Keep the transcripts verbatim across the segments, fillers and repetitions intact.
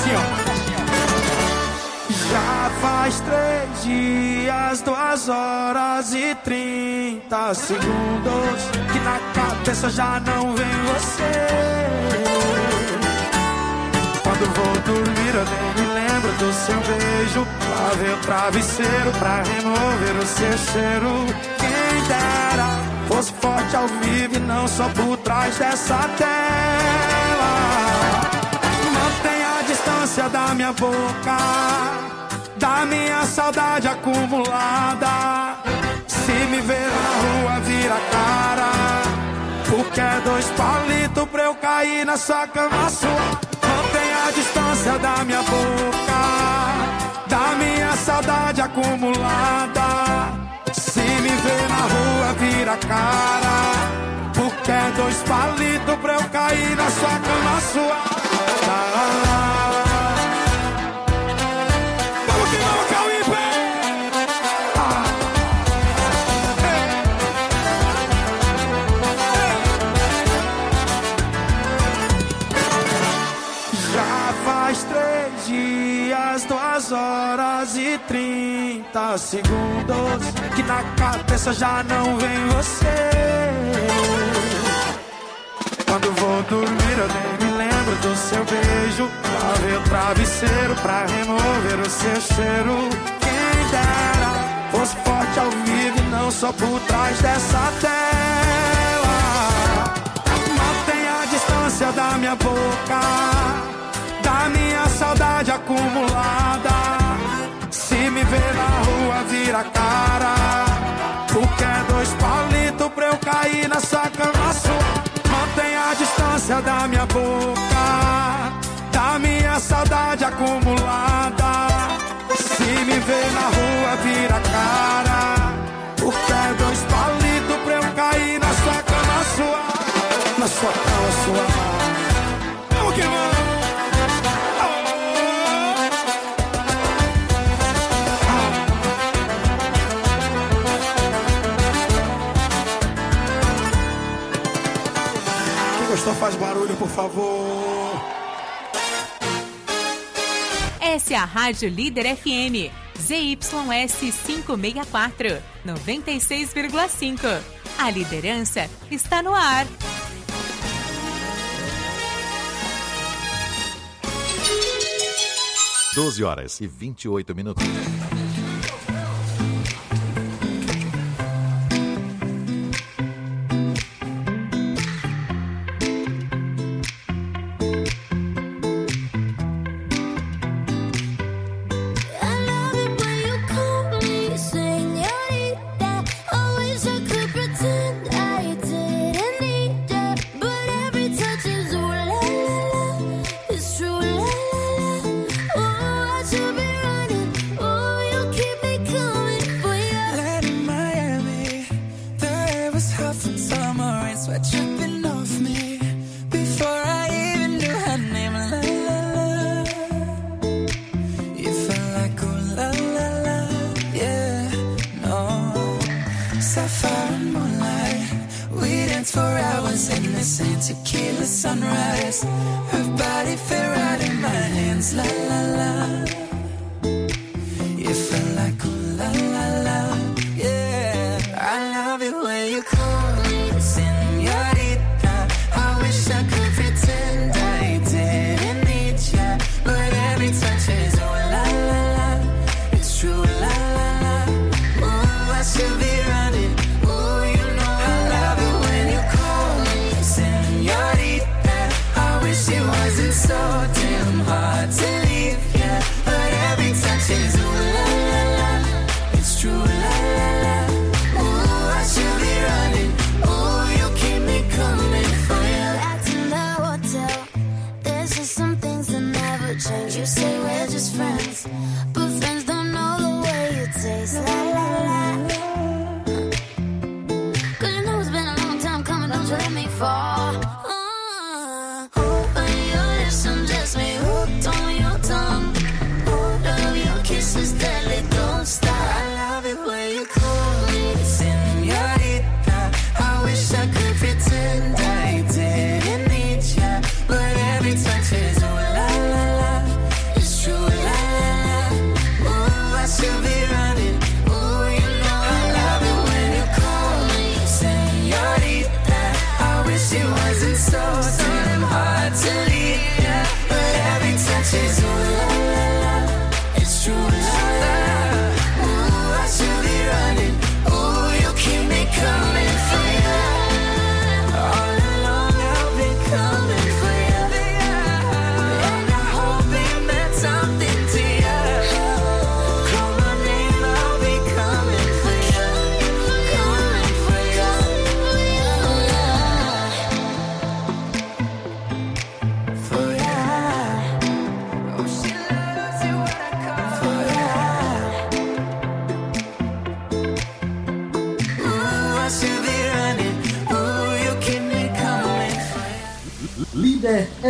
assim, ó. Já faz três dias, duas horas e trinta segundos que na cabeça já não vem você. Quando vou dormir eu nem me lembro do seu beijo. Lavei o travesseiro pra remover o seu cheiro. Quem dera fosse forte ao vivo e não só por trás dessa tela. Mantenha a distância da minha boca, da minha saudade acumulada. Se me ver na rua vira cara, porque é dois palitos pra eu cair na sua cama sua. Mantenha a distância da minha boca, da minha saudade acumulada. Se me ver na rua vira cara, porque é dois palitos pra eu cair na sua cama sua. Vamos que vamos, Cauípe! Ah. Já faz três dias, duas horas e trinta segundos que na cabeça já não vem você. Quando vou dormir eu nem me lembro do seu beijo. Lavei o travesseiro pra remover o seu cheiro. Quem dera fosse forte ao vivo e não só por trás dessa tela. Mantenha a distância da minha boca, da minha saudade acumulada. Se me ver na rua vira cara, porque é dois palitos pra eu cair na sua cama sua. Mantenha a distância da minha boca, da minha saudade acumulada. Se me ver na rua vira cara, porque é dois palitos pra eu cair na sua cama sua. Na sua cama sua. Vamos que vamos. Gostou, faz barulho, por favor. Essa é a Rádio Líder F M, Z Y S quinhentos e sessenta e quatro, noventa e seis vírgula cinco. A liderança está no ar. doze horas e vinte e oito minutos.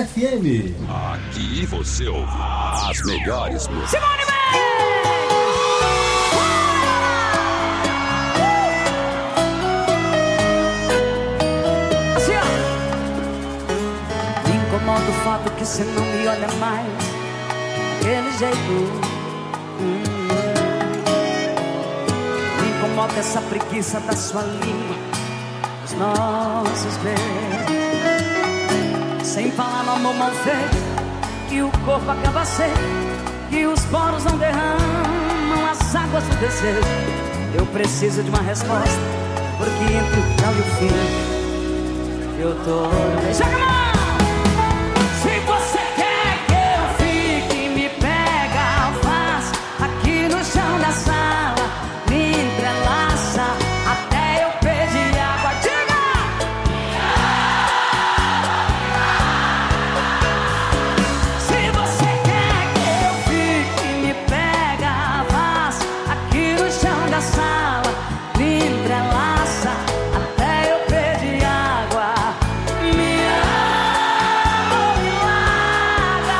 F M. Aqui você ouve as melhores músicas. Simone assim, ó. Me incomoda o fato que você não me olha mais daquele jeito. hum. Me incomoda essa preguiça da sua língua, os nossos beijos. Sem falar no amor mal feito, que o corpo acaba seco, que os poros não derramam as águas do desejo. Eu preciso de uma resposta, porque entre o tchau e o fim eu tô... Joga a mão! Se você quer que eu fique, me pega, faz aqui no chão da sala, me entrelaça até eu pedir água. Diga! Se você quer que eu fique, me pega, faz aqui no chão da sala, me entrelaça até eu pedir água. Me ama ou me larga.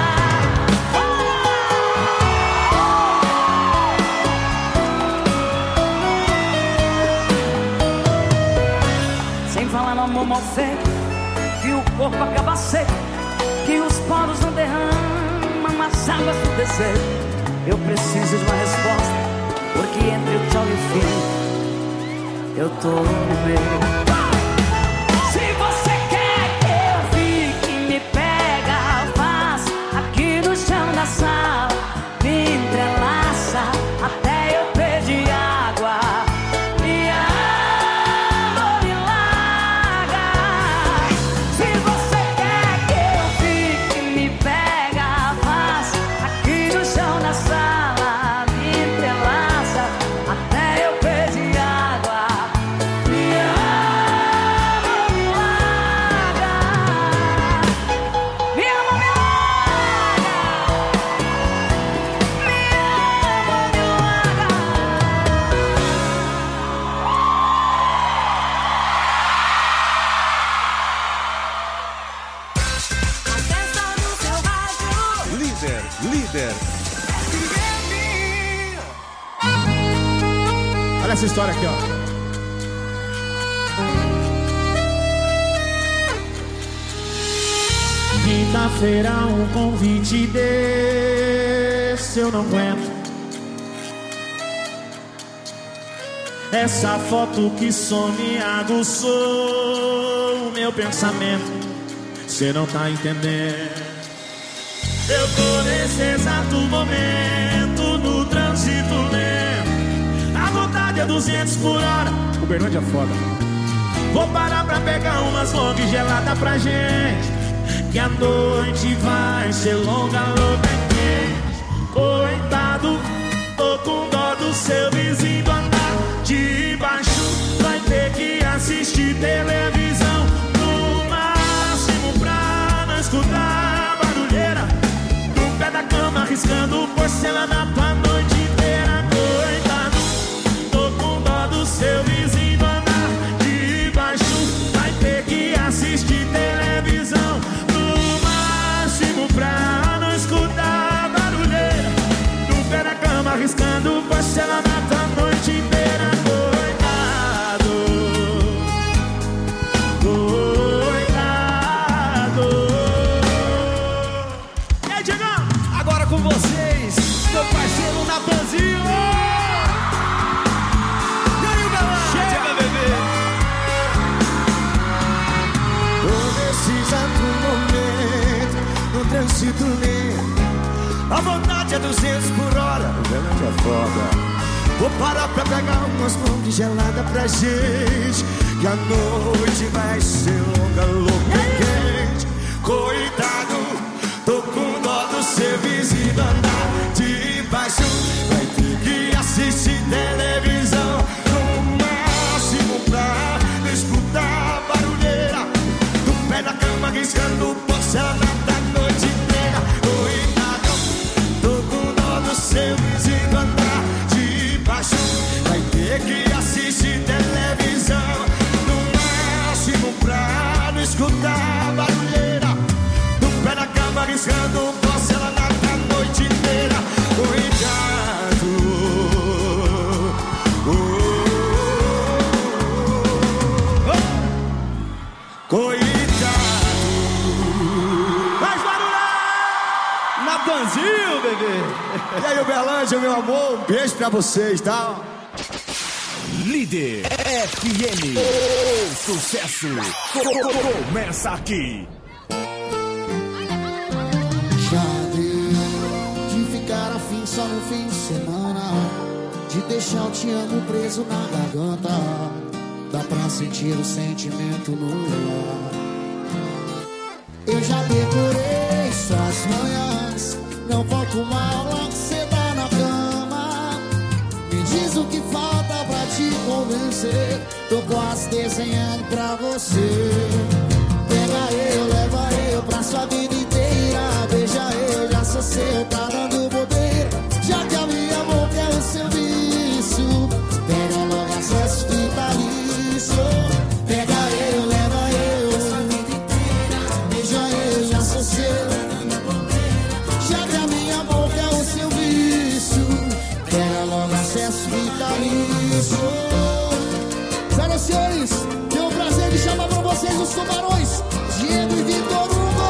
Sem falar no amor mal feito, que o corpo acaba seco, que os poros não derramam as águas do desejo. Eu preciso de uma resposta, porque entre o tchau e o fim eu tô no meio. Se você quer que eu fique, me pega, faz aqui no chão da sala, me entrelaça até eu pedir água. Me ama ou me larga. Se você quer que eu fique, me pega, faz aqui no chão da sala, me entrelaça até eu pedir água. Me ama ou me larga. Me ama ou me larga. Me ama ou me larga. A festa do seu rádio. Líder, líder. Olha essa história aqui, ó. Quinta-feira um convite desse eu não aguento. Essa foto que some aguçou o meu pensamento. Cê não tá entendendo. Eu tô nesse exato momento no trânsito lento. A vontade é duzentos por hora. Uberlândia é foda. Vou parar pra pegar umas long gelada pra gente, que a noite vai ser longa, louca e quente. Coitado, tô com dó do seu vizinho andar de baixo. Vai ter que assistir televisão, no máximo pra não escutar barulheira. No pé da cama, arriscando porcelana pra noite inteira. Coitado, tô com dó do seu vizinho andar de baixo. Vai ter que assistir televisão, no máximo pra não escutar barulheira. No pé da cama, arriscando porcelana pra noite inteira. Coitado, coitado. E aí, Diegão? Agora com vocês, meu parceiro Natanzinho. E aí, galera? Chega, bebê. Tô nesse exato momento no trânsito lento. A vontade é duzentos por hora. Uberlândia é foda. Vou parar pra pegar umas mãos de gelada pra gente, que a noite vai ser longa, louca e quente. Coitado, tô com dó do seu vizinho andar de baixo. Vai ter que assistir televisão, no máximo pra não escutar barulheira. No pé da cama, riscando porcelana da noite inteira. Coitado, tô com dó do seu vizinho andar de baixo. Vai ter que assistir televisão, no máximo pra não escutar barulheira. Brasil, bebê. E aí, Uberlândia, meu amor, um beijo pra vocês, tá? Líder F M. O sucesso começa aqui. Já deu de ficar afim só no fim de semana, de deixar o te amo preso na garganta. Dá pra sentir o sentimento no ar. Eu já decorei suas manhãs, não falta uma aula que cê dá na cama. Me diz o que falta pra te convencer, tô quase desenhando pra você. Pega eu, leva eu pra sua vida inteira, beija eu, já sou seu, tá dando bobeira. Já que a minha boca é o seu vício, pega logo acesso vitalício. Pega eu, leva eu, beija eu, já sou seu. Já que a minha boca é o seu vício, pega logo acesso vitalício. Senhoras e senhores, tenho o prazer de chamar pra vocês os tubarões Diego e Vitor Hugo.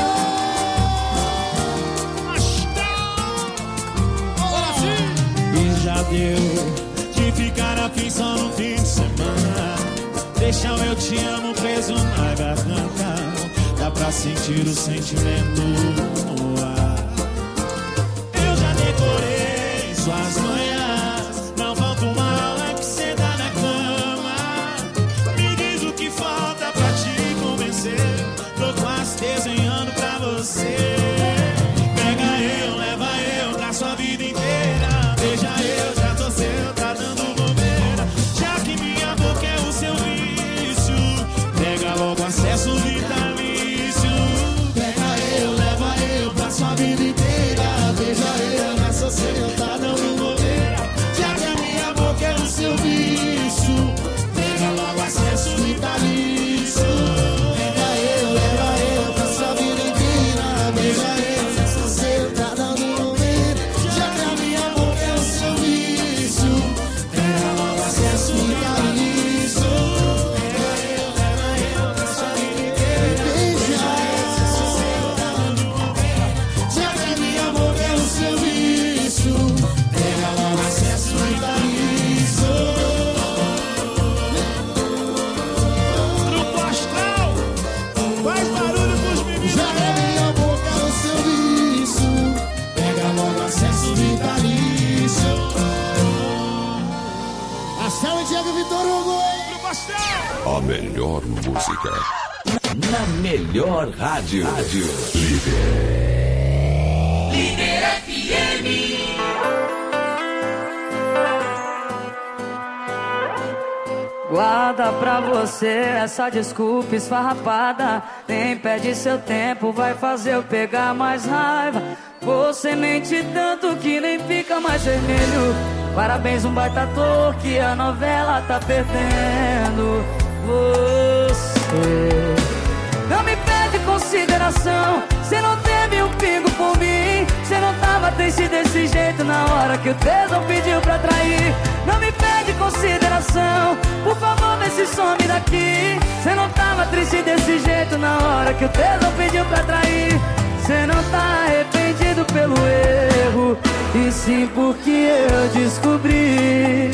E já deu de ficar afim só no fim de semana, deixar o eu te amo preso na garganta. Dá pra sentir o sentimento no ar. Eu já decorei suas manhãs, não falta uma aula que cê dá na cama. Me diz o que falta pra te convencer, tô quase desenhando pra você. Pega eu, leva eu pra sua vida inteira, beija eu, já tô seu, tá dando bobeira. Já que minha boca é o seu vício, pega logo acesso vitalício. Pega eu, leva eu pra sua vida inteira, beija eu, já sou seu, tá dando bobeira. Já que a minha boca é o seu vício, pega logo acesso vitalício. Pega eu, leva eu pra sua vida inteira, beija eu, já sou seu, tá dando bobeira. Já que a minha boca é o seu vício, pega logo acesso vitalício. Pega eu, leva eu pra sua vida inteira, beija eu, já sou seu, tá dando bobeira. Já que a minha boca é o seu vício, pega logo acesso vitalício. Grupo Astral, faz barulho pros meninos. Já que a minha boca é o seu vício, pega logo acesso vitalício. Marcelo e Diego e Vitor Hugo. Grupo Astral. A melhor música. Na melhor rádio. Rádio. Líder F M. Guarda pra você essa desculpa esfarrapada, nem perde seu tempo, vai fazer eu pegar mais raiva. Você mente tanto que nem fica mais vermelho. Parabéns, um baita ator que a novela tá perdendo. Você não me pede consideração, cê não teve um pingo por mim. Cê não tava triste desse jeito na hora que o tesão pediu pra trair. Não me pede consideração, por favor vê se some daqui. Cê não tava triste desse jeito na hora que o tesão pediu pra trair. Cê não tá arrependido pelo erro, e sim porque eu descobri.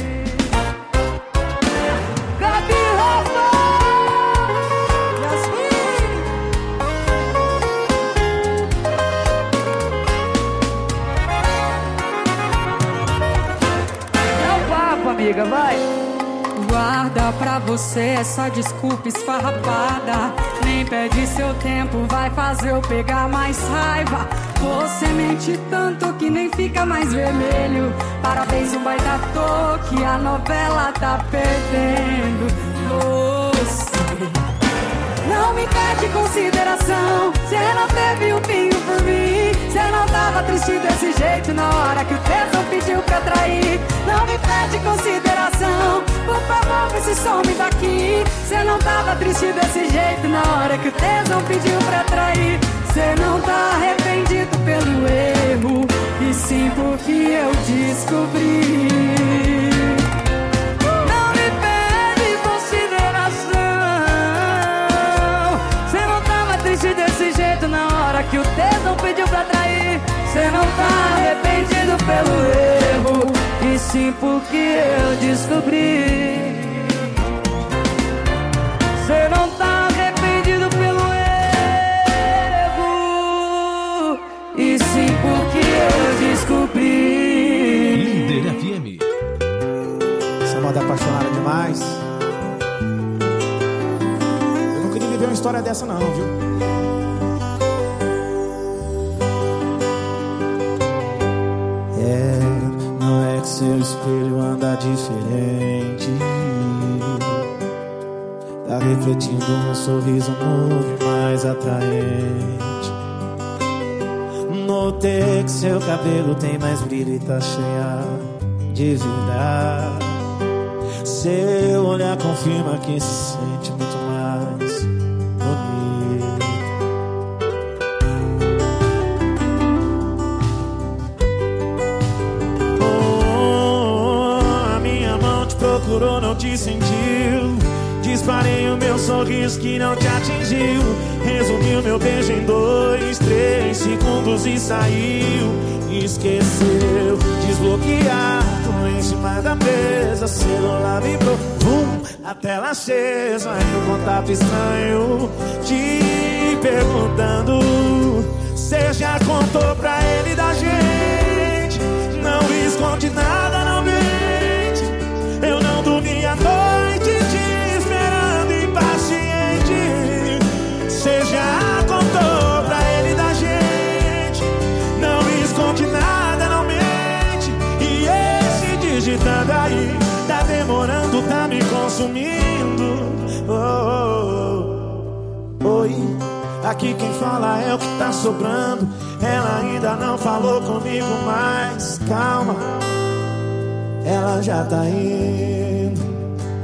Gabi Rafa, Yasmin. É o papo, amiga, vai. Guarda pra você essa desculpa esfarrapada, nem perde seu tempo, vai fazer eu pegar mais raiva. Você mente tanto que nem fica mais vermelho. Parabéns, um baita ator que a novela tá perdendo. Você não me pede consideração, cê não teve um pingo por mim. Cê não tava triste desse jeito na hora que o tesão pediu pra trair. Não me pede consideração, por favor vê se some daqui. Cê não tava triste desse jeito na hora que o tesão pediu pra trair. Cê não tá arrependido pelo erro, e sim porque eu descobri. Não me pede consideração, cê não tava triste desse jeito na hora que o tesão pediu pra trair. Cê Cê não tá arrependido pelo erro, e sim porque eu descobri. Cê não tá arrependido pelo erro, e sim porque eu descobri. Líder F M. Essa moda apaixonada demais. Eu não queria viver uma história dessa não, viu? É, não é que seu espelho anda diferente, tá refletindo um sorriso novo e mais atraente. Notei que seu cabelo tem mais brilho e tá cheia de vida. Seu olhar confirma que se sente muito mais bonito. Oh, a minha mão te procurou, não te sentiu. Disparei o meu sorriso que não te atingiu. Resumi o meu beijo em dois, três segundos e saiu. Esqueceu, desbloqueado em cima da mesa. Celular vibrou, vum, a tela acesa. E um contato estranho te perguntando: cê já contou pra ele da gente? Não esconde nada, não mente. Eu não dormi a noite te esperando impaciente. Cê já contou pra ele da gente? Não esconde nada, não mente. E esse digitando aí tá demorando, tá me consumindo. Oh, oh, oh. Oi, aqui quem fala é o que tá sobrando. Ela ainda não falou comigo, mas calma, ela já tá indo.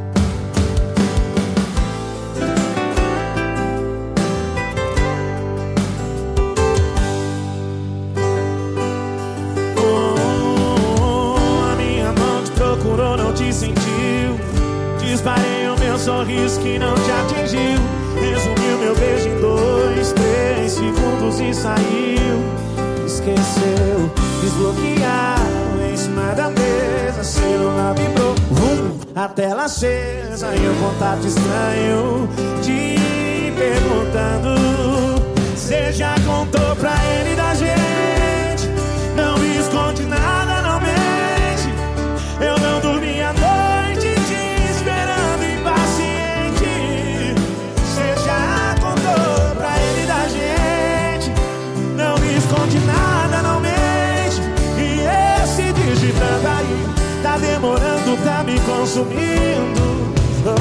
Procurou, não te sentiu. Disparei o meu sorriso que não te atingiu. Resumiu meu beijo em dois, três segundos e saiu. Esqueceu, desbloqueado em cima da mesa. Celular vibrou, vum, a tela acesa. E um contato estranho te perguntando: cê já contou pra ele da gente? Não esconde nada, não mente. Eu não dormi a noite te esperando impaciente. Cê já contou pra ele da gente? Não esconde nada, não mente. E esse digitando aí tá demorando, tá me consumindo.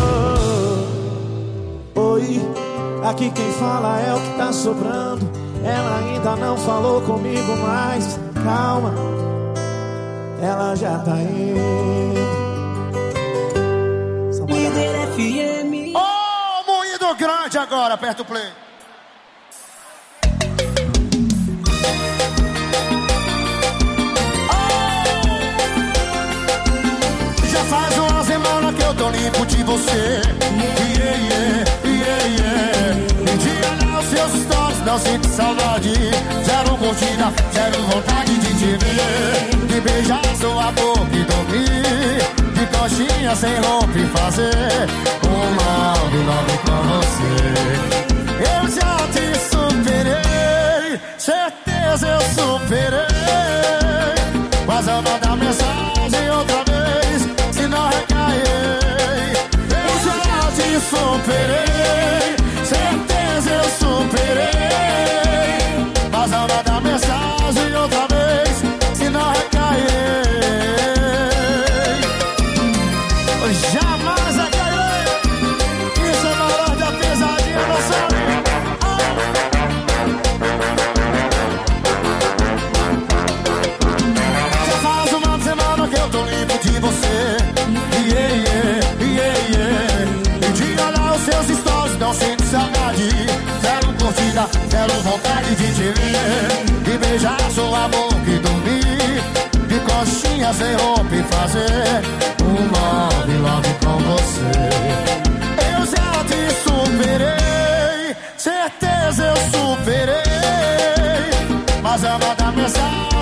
Oh, oi, aqui quem fala é o que tá sobrando. Ela ainda não falou comigo, mas calma, ela já tá indo. Líder F M. Oh, moído grande agora, aperta o play. Oh! Já faz uma semana que eu tô limpo de você. Yeah, yeah, yeah, yeah. Um dia lá os seus stories, não sinto saudade. Zero curtida, zero vontade de te ver. De beijar sua boca e dormir, de coxinha sem roupa e fazer um love, love com você. Eu já te superei, certeza eu superei. Mas eu vou dar mensagem outra vez, se não recairei. Eu já te superei, certeza eu superei. Mas eu vou dar mensagem outra vez, se não recairei. Jamais recairei. Isso é valor da pesadinha, não sabe? Já faz uma semana que eu tô limpo de você. Yeah, yeah, yeah, yeah. Um dia olhar os seus stories, não sinto saudade. Zero curtida, zero vontade de te ver. De beijar sua boca e dormir, de coxinha sem roupa e fazer um love, love com você. Eu já te superei, certeza eu superei. Mas eu vou dar mensagem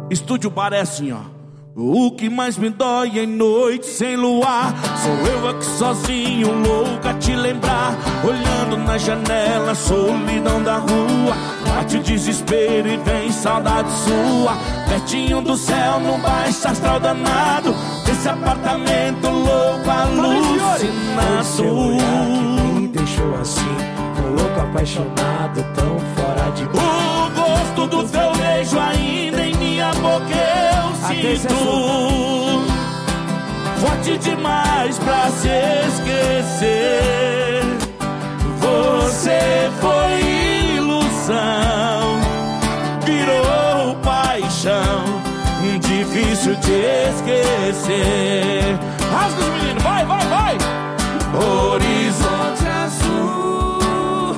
Estúdio Bar é assim, ó. O que mais me dói em noite sem luar, sou eu aqui sozinho, louco a te lembrar. Olhando na janela, solidão da rua, bate o desespero e vem saudade sua. Pertinho do céu, num baixo astral danado, desse apartamento louco alucinado. Seu olhar que me deixou assim, tão louco, apaixonado, tão fora de mim. O gosto do teu beijo ainda em minha boca eu sinto, forte demais pra se esquecer. Você foi ilusão, virou paixão, difícil de esquecer. Rasga os meninos, vai, vai, vai. Horizonte azul,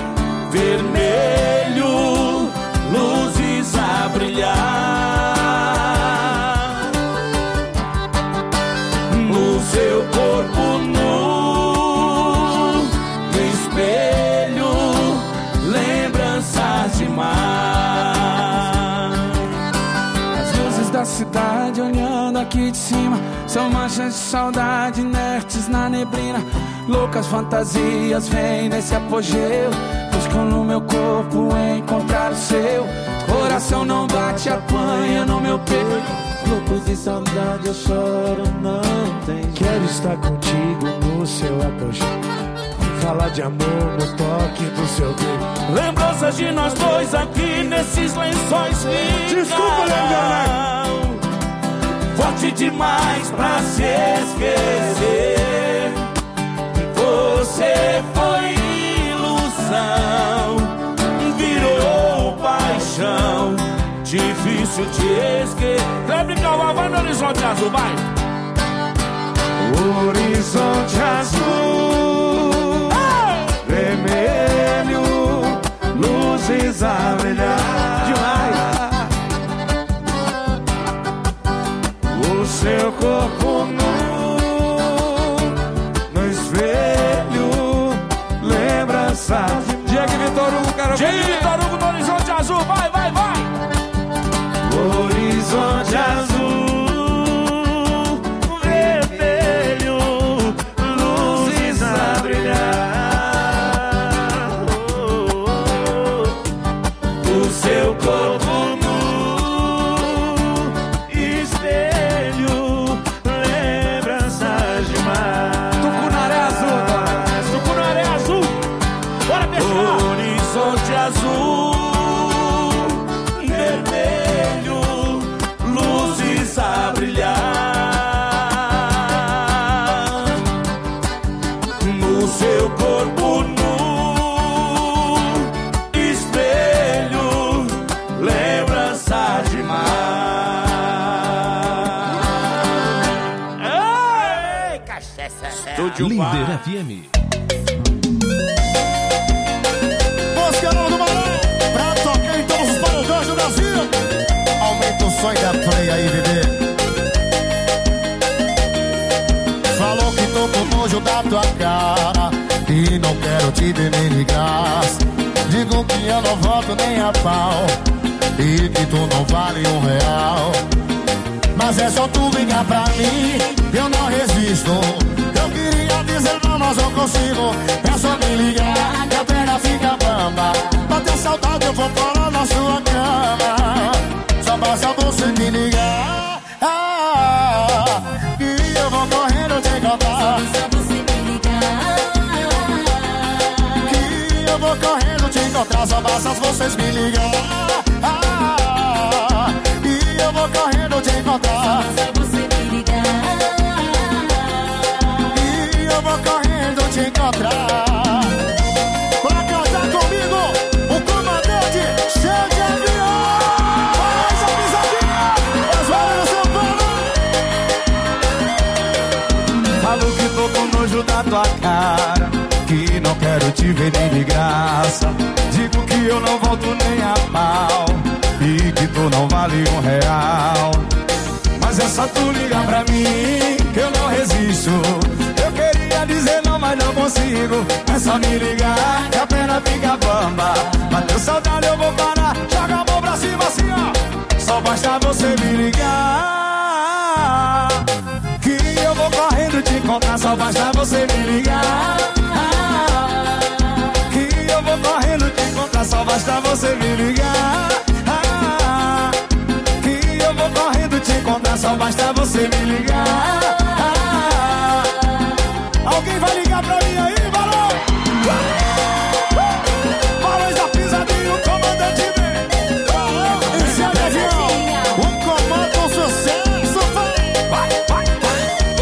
vermelho, luzes a brilhar, no seu corpo nu, no espelho, lembranças de mar. As luzes da cidade olhando aqui de cima são manchas de saudade inertes na neblina. Loucas fantasias vêm nesse apogeu, buscam no meu corpo encontrar o seu. Coração não bate, apanha no meu peito. Louco de saudade eu choro, não tem. Quero estar contigo no seu apogeu, falar de amor no toque do seu dedo. Lembranças de nós dois aqui nesses lençóis lindos. Desculpa, Leandro. Forte demais pra se esquecer. Você foi ilusão, virou paixão, difícil de esquecer. Kleber Cauã, vai no horizonte azul, vai. Horizonte azul, vermelho, luzes a brilhar. Demais. O seu corpo nu, no espelho, lembranças. Diego Vitor Hugo, cara. Diego Vitor Hugo no horizonte azul, vai, vai, vai. Horizonte azul, vermelho, luzes a brilhar. O seu corpo nu, espelho, lembranças de mar. Tucunaré azul, Tucunaré azul. Bora pescar. Horizonte azul, vermelho, luzes a brilhar, no seu corpo nu, espelho, lembrança de mar. Ei, cachaça. Líder F M. Moscarão do Marão, pra tocar em todos os paredões do Brasil. Aumenta o som da play aí, bebê. Falou que tô com nojo da tua cara e não quero te ver nem ligar. Digo que eu não volto nem a pau e que tu não vale um real. Mas é só tu ligar pra mim, eu não resisto. Eu queria dizer não, mas não consigo. É só me ligar que a perna fica bamba. Bateu saudade, eu vou parar na sua cama. Só basta você me ligar, ah, e eu vou correndo te encontrar. Só você me ligar, que eu vou correndo te encontrar. Só basta vocês me ligar, ah, e eu vou correndo te encontrar. Só você me ligar, e eu vou correndo te encontrar. Pra casar comigo, o comandante chega de avião. Faz a pisadinha, as varas no São Paulo. Falo que tô com nojo da tua cara, que não quero te ver nem de graça. Digo que eu não volto nem a pau e que tu não vale um real. Mas é só tu ligar pra mim que eu não resisto. Eu queria dizer não, mas não consigo. É só me ligar que a perna fica bamba. Bateu saudade, eu vou parar. Joga a mão pra cima assim, ó. Só basta você me ligar. Que eu vou correndo te contar, só basta você me ligar. Que eu vou correndo te contar, só basta você me ligar. Que eu vou correndo te contar, só basta você me ligar. Alguém vai ligar pra mim aí, Balão? Balões da Pisadinha, o comandante vem. Esse é o avião, o comando do sucesso, vai, vai, vai, vai.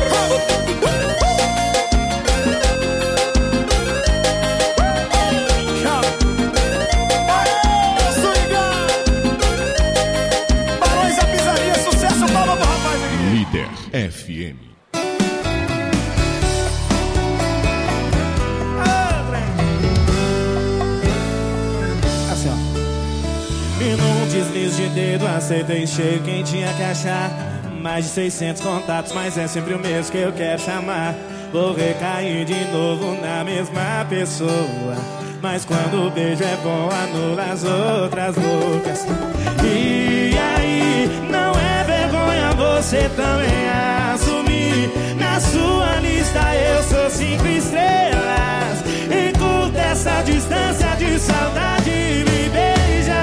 Balões da Pisadinha, sucesso, palma pro rapaz aqui. Líder F M. Deslize de dedo, aceitei cheio quem tinha que achar. Mais de seiscentos contatos, mas é sempre o mesmo que eu quero chamar. Vou recair de novo na mesma pessoa, mas quando o beijo é bom, anula as outras bocas. E aí, não é vergonha você também assumir. Na sua lista eu sou cinco estrelas. Encurta essa distância de saudade e me beija.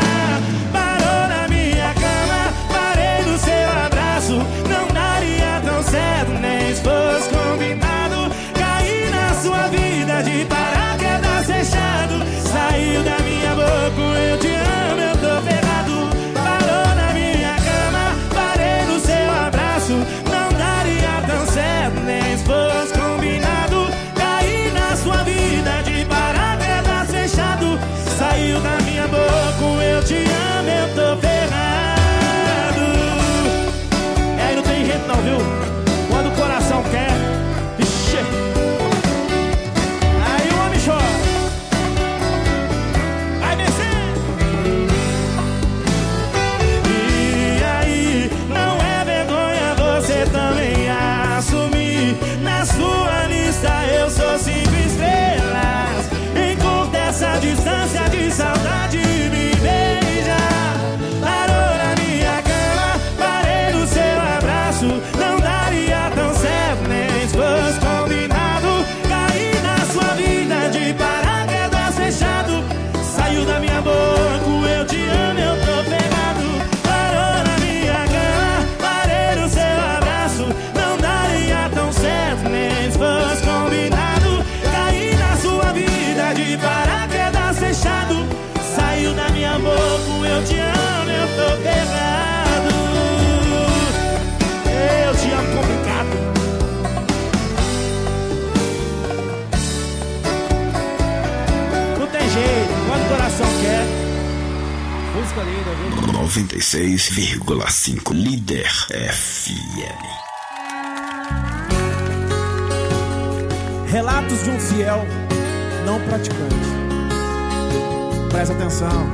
Não daria tão certo, nem se fosse combinado. Caí na sua vida de paraquedas fechado. Saiu da minha boca, eu te amo, eu tô ferrado. Parou na minha cama, parei no seu abraço. Não daria tão certo, nem se fosse combinado. Caí na sua vida de paraquedas fechado. Saiu da minha boca, eu te amo, eu tô ferrado. Não, viu? Quando o coração quer, ixi. Aí o homem chora. Vai descer. E aí, não é vergonha você também assumir. Na sua lista eu sou cinco estrelas. Encurta essa distância de saudade e me beija. Parou na minha cama, parei no seu abraço. Não daria tão certo, nem se fosse combinado. Caí na sua vida de paraquedas fechado. Saiu da minha boca, eu te amo, eu tô pegado. Parou na minha cama, parei no seu abraço. Não daria tão certo, nem se fosse combinado. Caí na sua vida de paraquedas fechado. Saiu da minha boca, eu te amo, eu tô pegado. Eu te amo complicado. Não tem jeito, quando o coração quer. Música linda, viu? noventa e seis vírgula cinco Líder F M. Relatos de um fiel não praticante. Presta atenção.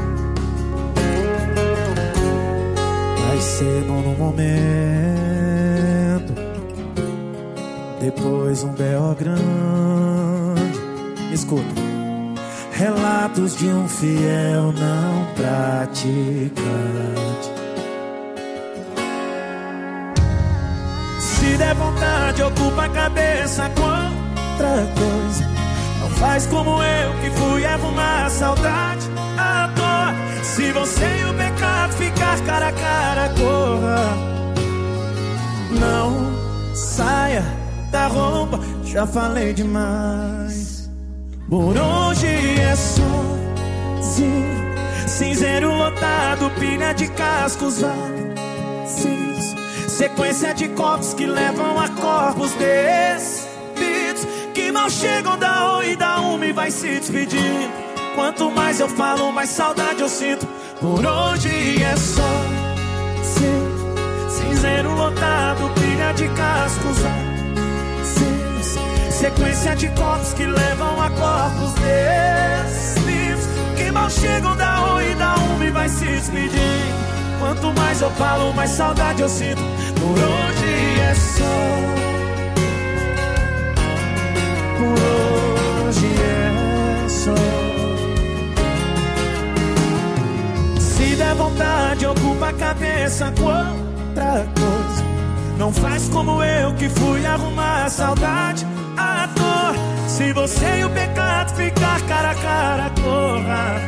Vai ser bom no momento, depois um B O grande. Escuta. Relatos de um fiel não praticante. Se der vontade, ocupa a cabeça com outra coisa. Não faz como eu que fui arrumar a saudade à toa. Se você e o pecado ficar cara a cara, corra. Não saia da roupa, já falei demais. Por hoje é sozinho, cinzeiro lotado, pilha de cascos vazios, sequência de copos que levam a corpos despidos, que mal chegam da oi e da uma e vai se despedindo. Quanto mais eu falo, mais saudade eu sinto. Por hoje é sozinho, cinzeiro lotado, pilha de cascos vazios, sequência de copos que levam a corpos despidos, que mal chegam da oi e da uma e vai se despedir. Quanto mais eu falo, mais saudade eu sinto. Por hoje é só, por hoje é só. Se der vontade, ocupa a cabeça com outra coisa. Não faz como eu que fui arrumar a saudade à toa. Se você e o pecado ficar cara a cara, corra.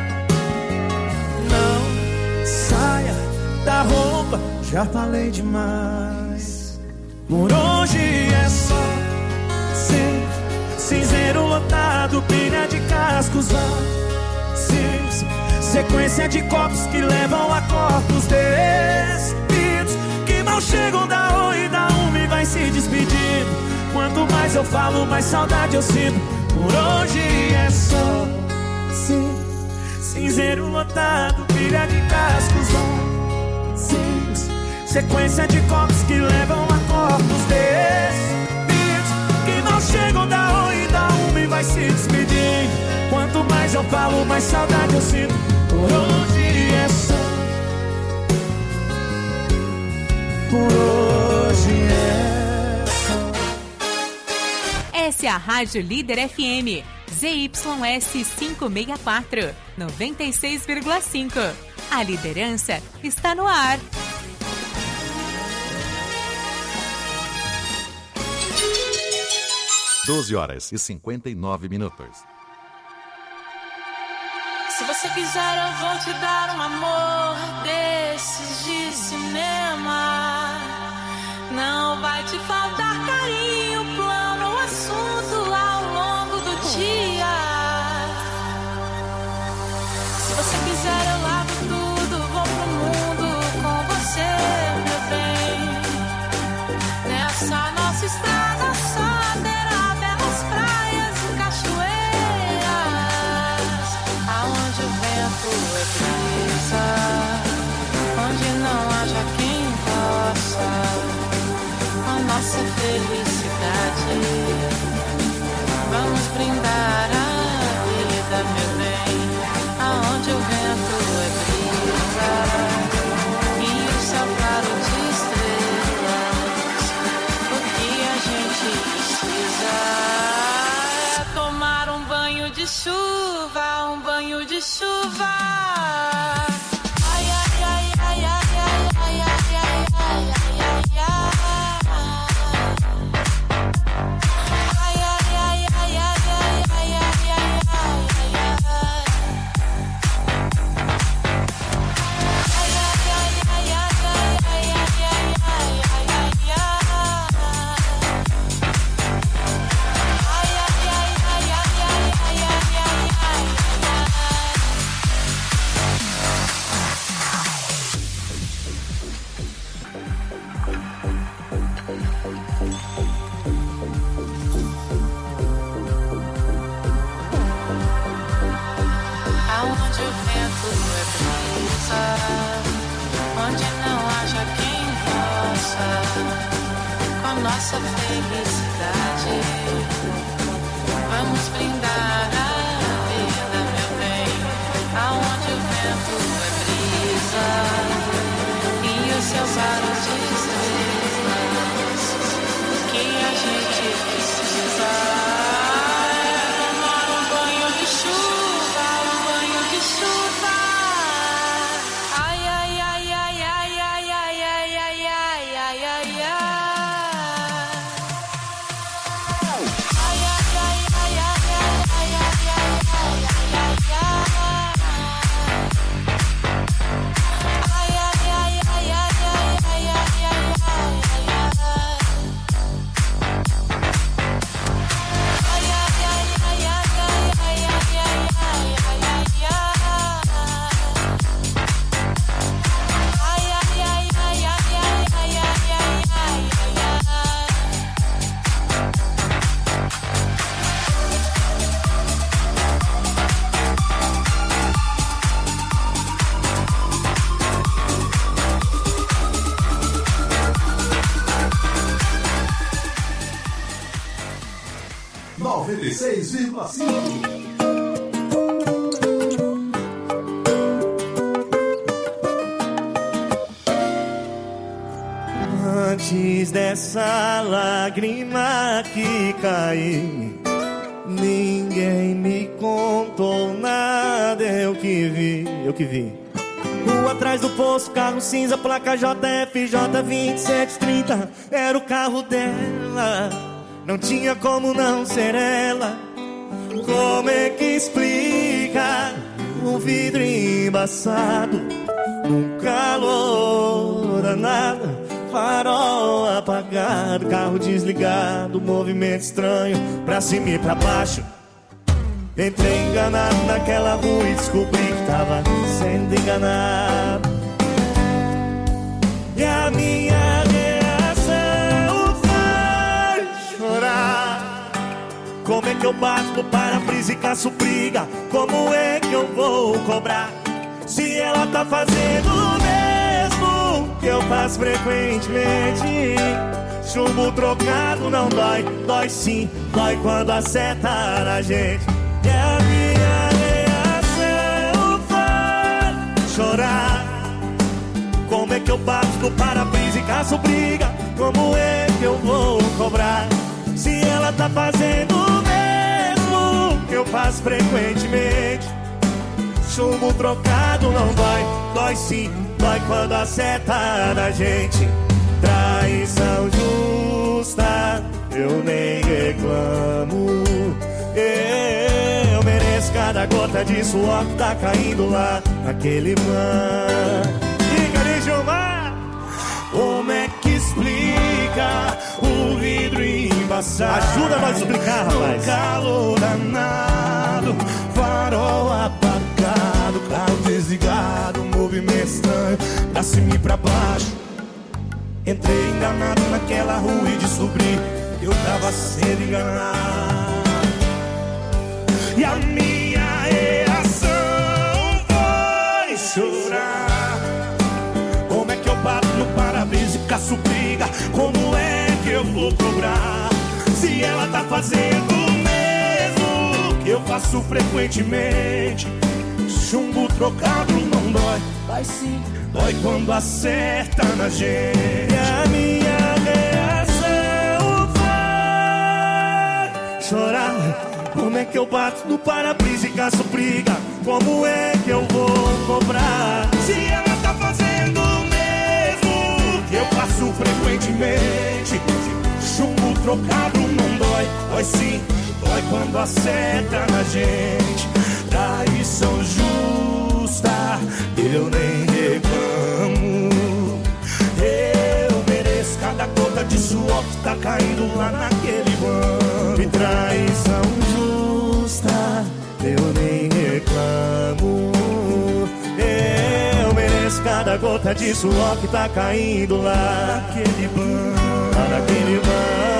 Não saia da roupa, já falei demais. Por hoje é só sim, cinzeiro lotado, pilha de cascos vazios, sequência de copos que levam a corpos despidos, que mal chegam da oi e da uma e vai se despedindo. Quanto mais eu falo, mais saudade eu sinto. Por hoje é só sim, cinzeiro lotado, pilha de cascos vazios, sequência de copos que levam a corpos despidos, que mal chegam da oi e da uma e vai se despedindo. Quanto mais eu falo, mais saudade eu sinto. Por hoje é só, por hoje é só. Essa é a Rádio Líder F M, Z Y S quinhentos e sessenta e quatro, noventa e seis vírgula cinco. A liderança está no ar. doze horas e cinquenta e nove minutos. Se você quiser eu vou te dar um amor desses de cinema. Não vai te faltar carinho, plano, assunto ao longo do dia. Se você quiser eu lavo tudo, vou pro mundo com você, meu bem. Nessa nossa estrada só terá belas praias e cachoeiras, aonde o vento é brisa, onde não haja quem possa a nossa felicidade. Vamos brindar a vida, meu bem, aonde o vento é brisa e o céu claro de estrelas. O que a gente precisa é tomar um banho de chuva, um banho de chuva. Ai, ai, ai, ai, ai, ai, ai, ai, ai, ai, ai, ai. Onde não haja quem possa com a nossa felicidade. Vamos brindar a vida, meu bem, aonde o vento é brisa e o céu claro de estrelas. O que a gente precisa é tomar um banho de chuva, um banho de chuva. noventa e seis vírgula cinco. Antes dessa lágrima que caiu, ninguém me contou nada. Eu que vi, eu que vi Rua atrás do posto, carro cinza, placa J F J vinte e sete trinta. Era o carro dela, não tinha como não ser ela. Como é que explica o vidro embaçado, um calor danado, farol apagado, carro desligado, movimento estranho, pra cima e pra baixo. Entrei enganado naquela rua e descobri que tava sendo enganado. E a minha reação foi chorar. Como é que eu bato no para-brisa e caço briga? Como é que eu vou cobrar? Se ela tá fazendo o mesmo que eu faço frequentemente. Chumbo trocado não dói, dói sim, dói quando acerta na gente. E a minha reação foi chorar. Como é que eu bato no para-brisa e caço briga? Como é que eu vou cobrar? Se ela tá fazendo o mesmo que eu faço frequentemente. Chumbo trocado não dói, dói sim, dói quando acerta na gente. Traição justa, eu nem reclamo. Eu mereço cada gota de suor que tá caindo lá naquele mar. Diga ali, Gilmar, como é que explica o vidro embaçado? Ajuda nós a explicar, rapaz. Calor danado, farol apagado, carro desligado, movimento estranho, pra cima e pra baixo. Entrei enganado naquela rua e descobri que eu tava sendo enganado. E a minha reação foi chorar. Como é que eu bato no para-brisa e caço briga? Como é que eu vou cobrar? Se ela tá fazendo o mesmo que eu faço frequentemente. Chumbo trocado não dói, dói sim, dói quando acerta na gente. E a minha reação foi chorar. Como é que eu bato no para-brisa e caço briga? Como é que eu vou cobrar? Se ela tá fazendo o mesmo que eu faço frequentemente. Chumbo trocado não dói, dói sim, dói quando acerta na gente. Traição justa, eu nem reclamo. Eu mereço cada gota de suor que tá caindo lá naquele banco. E traição justa, eu nem reclamo. Eu mereço cada gota de suor que tá caindo lá naquele banco, lá naquele banco.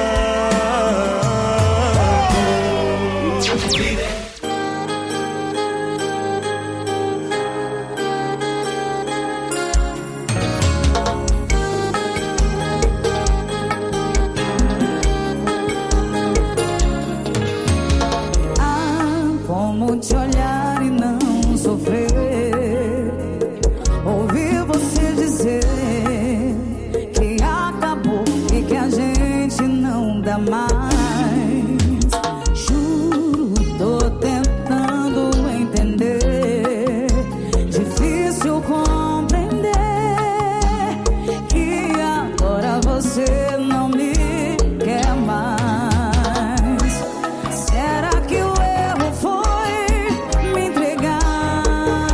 Te olhar e não sofrer, ouvir você dizer que acabou e que a gente não dá mais. Juro, tô tentando entender, difícil compreender que agora você não me quer mais. Será que o erro foi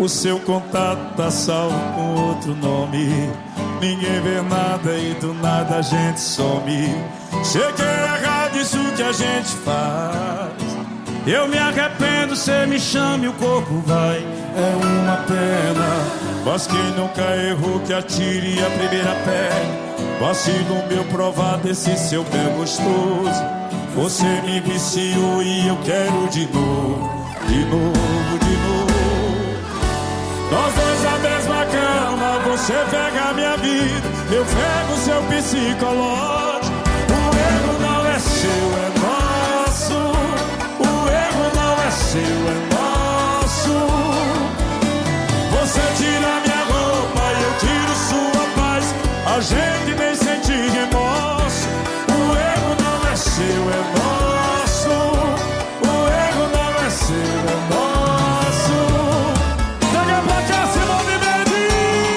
O seu contato tá salvo com outro nome. Ninguém vê nada e do nada a gente some. Sei que é errado isso que a gente faz. Eu me arrependo, cê me chama e o corpo vai. É uma pena, mas quem nunca errou que atire a primeira pedra. Vacilo meu provar desse seu pé gostoso. Você me viciou e eu quero de novo, de novo, de novo. Nós dois na mesma cama, você pega minha vida, eu pego seu psicológico. O erro não é seu, é nosso. O erro não é seu, é nosso. Você tira minha roupa e eu tiro sua paz. A gente nem sente remorso. O erro não é seu, é nosso. O erro não é seu, é nosso. Chega pra cá, Simone Mendes.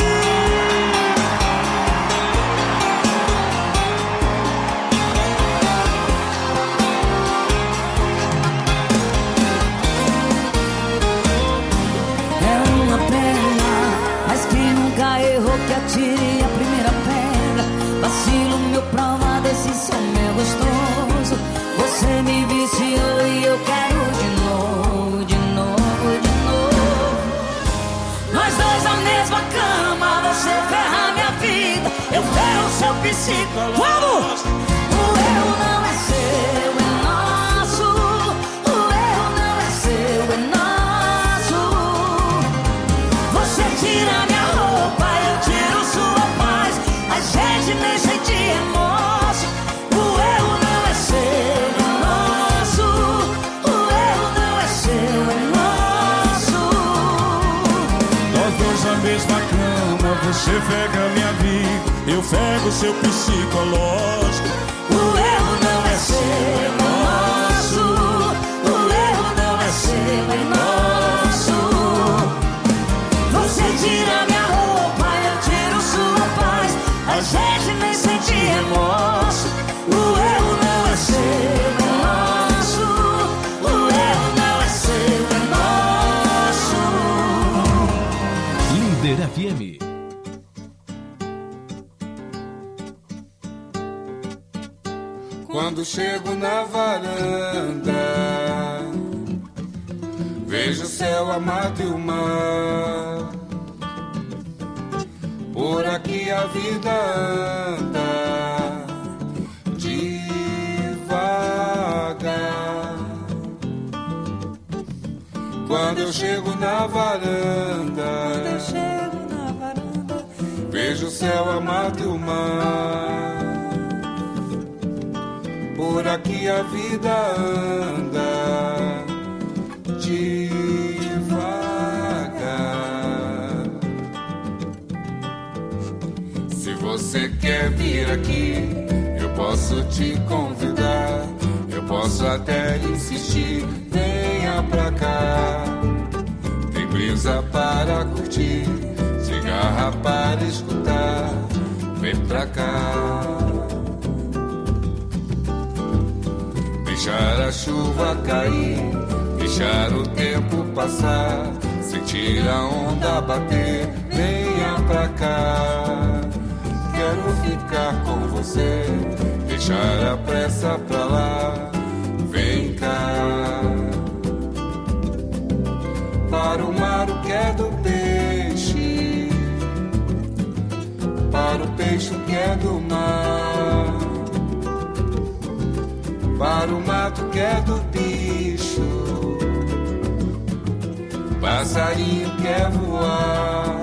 É uma pena, mas quem nunca errou que atire a primeira pedra. Vacilo meu prova desse seu meu gostoso. Você me viciou e eu quero de novo, de novo, de novo. Nós dois na mesma cama, você ferra minha vida, eu ferro seu psicólogo. Vamos! O erro não é seu, é nosso. O erro não é seu, é nosso. Você tira minha roupa, eu tiro sua paz. A gente nem sente remorso. O erro não é seu, é nosso. O erro não é seu, é nosso. Nós dois na mesma cama, você pega minha vida, eu pego seu psicológico. O erro não é seu, é nosso. O erro não é seu, é nosso. Você tira minha roupa, eu tiro sua paz. A gente nem sente remorso. O erro não é seu, é nosso. O erro não é seu, é nosso. Líder F M. Quando chego na varanda, vejo o céu, a mata e o mar. Por aqui a vida anda devagar. Quando eu chego na varanda, vejo o céu, a mata e o mar. Por aqui a vida anda devagar. Se você quer vir aqui, eu posso te convidar. Eu posso até insistir, venha pra cá. Tem brisa para curtir, cigarra para escutar. Vem pra cá. Deixar a chuva cair, deixar o tempo passar, sentir a onda bater, venha pra cá. Quero ficar com você, deixar a pressa pra lá, vem cá. Para o mar o que é do peixe, para o peixe o que é do mar. Para o mato que é do bicho, passarinho quer voar.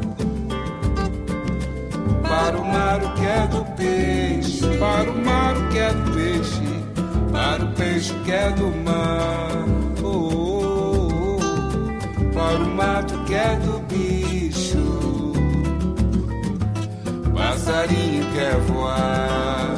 Para o mar o que é do peixe, para o mar o que é do peixe, para o peixe que é do mar. Oh, oh, oh. Para o mato que é do bicho, passarinho quer voar.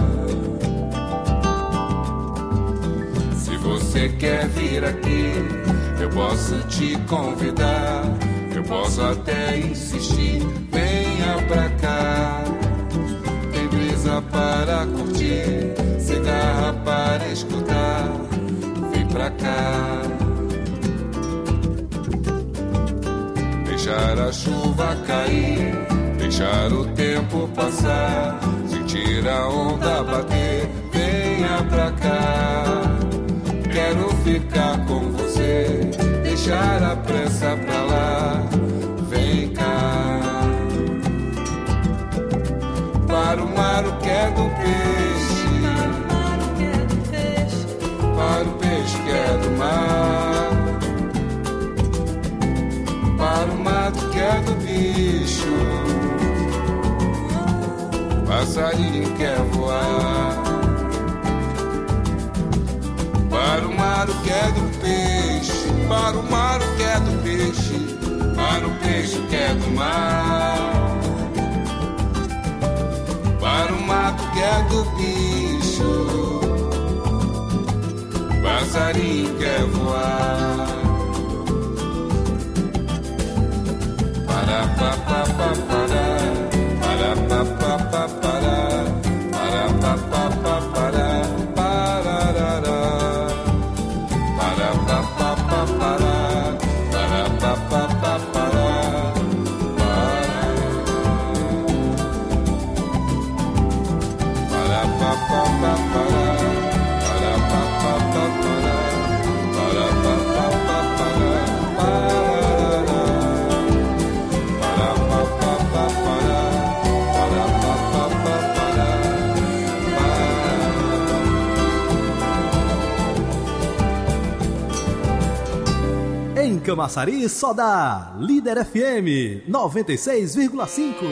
Você quer vir aqui, eu posso te convidar. Eu posso até insistir, venha pra cá. Tem brisa para curtir, cigarra para escutar. Vem pra cá. deixar a chuva cair, deixar o tempo passar, sentir a onda bater. Venha pra cá, quero ficar com você, deixar a pressa pra lá. Vem cá, para o mar o que é do peixe, para o peixe que é do mar, para o mato que é do bicho, passarinho quer voar. Para o mar o que é do peixe, para o mar o que é do peixe, para o peixe que é do mar, para o mato que é do bicho, passarinho quer voar. Para pa pa pa para, para pa pa pa para, para pa pa pa para, pararara. Para pa pa pa para, para pa pa pa para, para pa pa pa para, para pa pa pa para, para pa pa pa para, pararara. Para pa pa pa para, para pa pa pa para, Em Camaçari, só dá Líder F M noventa e seis vírgula cinco.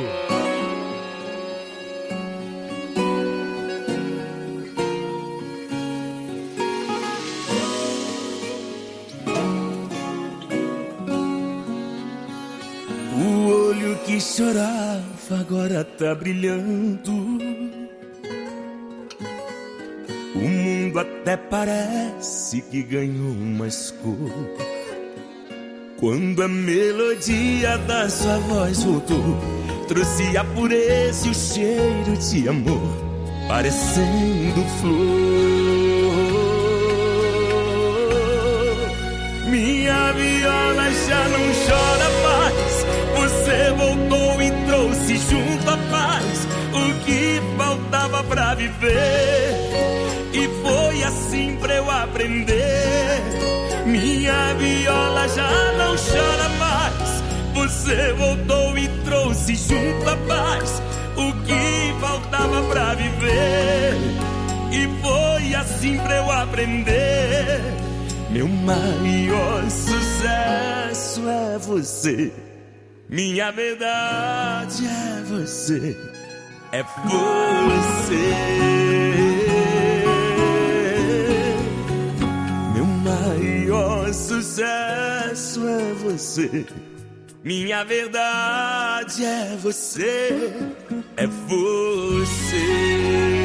O olho que chorava agora tá brilhando. O mundo até parece que ganhou mais cor. Quando a melodia da sua voz voltou, trouxe a pureza e o cheiro de amor, parecendo flor. Minha viola já não chora mais, você voltou e trouxe junto a paz, o que faltava pra viver, e foi assim pra eu aprender. Minha viola já não chora mais, você voltou e trouxe junto a paz, o que faltava pra viver, e foi assim pra eu aprender. Meu maior sucesso é você, minha verdade é você, é você. Meu maior sucesso é você, minha verdade é você, é você.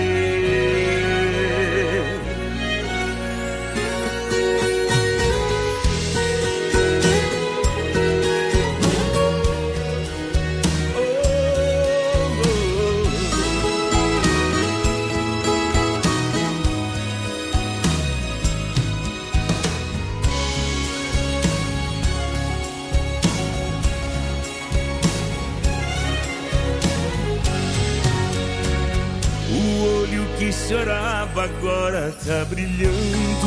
Que chorava agora tá brilhando.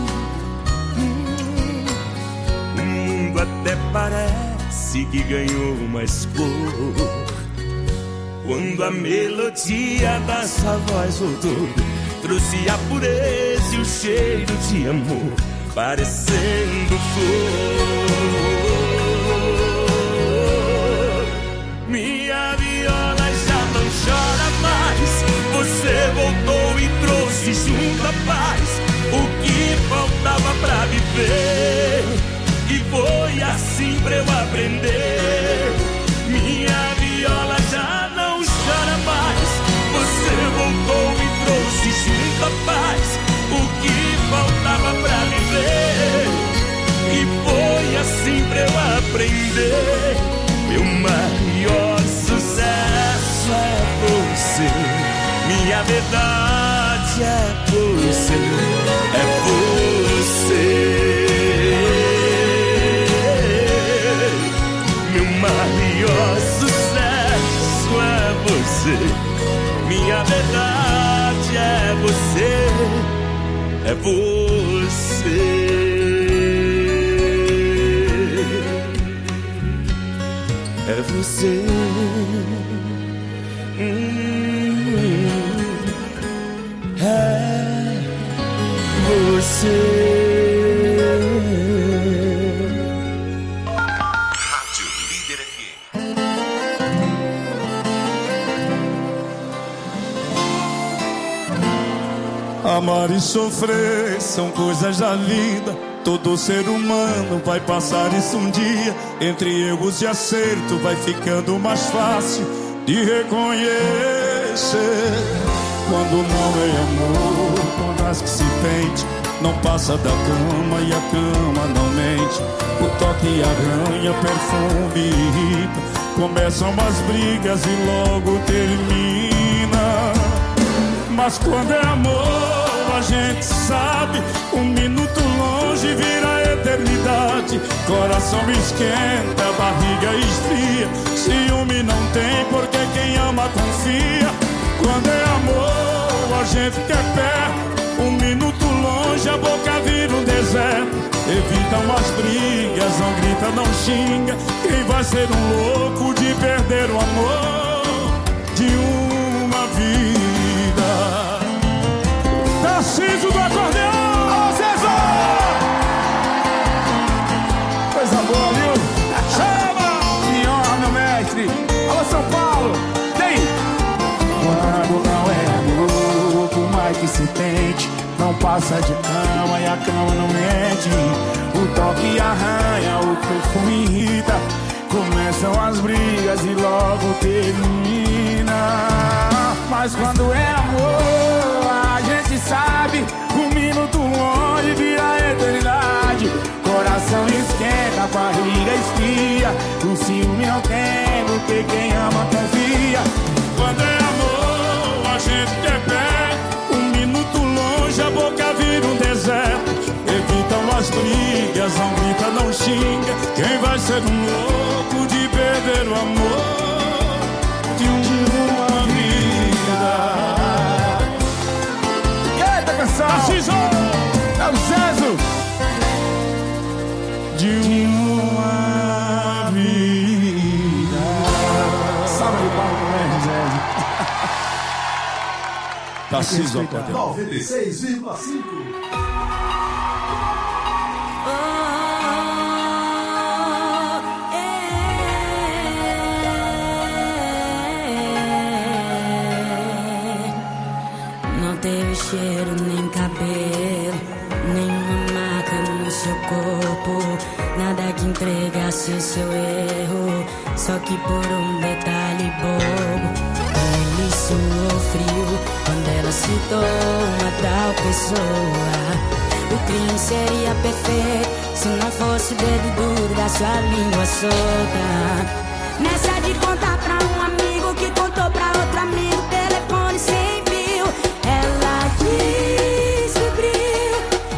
hum, O mundo até parece que ganhou mais cor. Quando a melodia da sua voz voltou, trouxe a pureza e o cheiro de amor, parecendo flor. Minha viola já não chora mais, você voltou e trouxe junto a paz, o que faltava pra viver, e foi assim pra eu aprender. Minha viola já não chora mais, você voltou e trouxe junto a paz, o que faltava pra viver, e foi assim pra eu aprender. Meu maior sucesso é você, minha verdade é você, é você. Meu é você. É você. Hum, é você. Rádio Líder F M. Amar e sofrer são coisas da vida. Todo ser humano vai passar isso um dia. Entre erros e acerto vai ficando mais fácil de reconhecer. Quando não é amor, por mais que se tente, não passa da cama e a cama não mente. O toque arranha, perfume irrita. Começam as brigas e logo termina. Mas quando é amor, a gente sabe, um minuto longe vira eternidade. Coração esquenta, barriga esfria. Ciúme não tem porque quem ama confia. Quando é amor, a gente quer perto, um minuto longe a boca vira um deserto. Evitam as brigas, não grita, não xinga. Quem vai ser um louco de perder o amor de uma vida? Tarcísio do acordeão! Ô César! Coisa boa, viu? Chama! Senhor, meu mestre! Alô, São Paulo! Tem! Quando não é amor, por mais que se tente, não passa de cama e a cama não mente. O toque arranha, o perfume irrita. Começam as brigas e logo termina. Mas quando é amor, a gente sabe, um minuto longe vira eternidade. Coração esquenta, a barriga esfria. O ciúme não tem, porque quem ama confia. Quando é amor, a gente quer perto, um minuto longe a boca vira um deserto. Evitam as brigas, não grita, não xinga. Quem vai ser um louco de perder o amor de uma vida? Eita, canção! Tarcísio! É o Zezo! De uma vida. Salve de palma também, Zezo. Tarcísio, noventa e seis vírgula cinco. Cheiro, nem cabelo, nenhuma marca no seu corpo. Nada que entregasse seu erro, só que por um detalhe bobo. Ele suou frio quando ela citou uma tal pessoa. O crime seria perfeito se não fosse o dedo duro da sua língua solta. Nessa de contar pra um amigo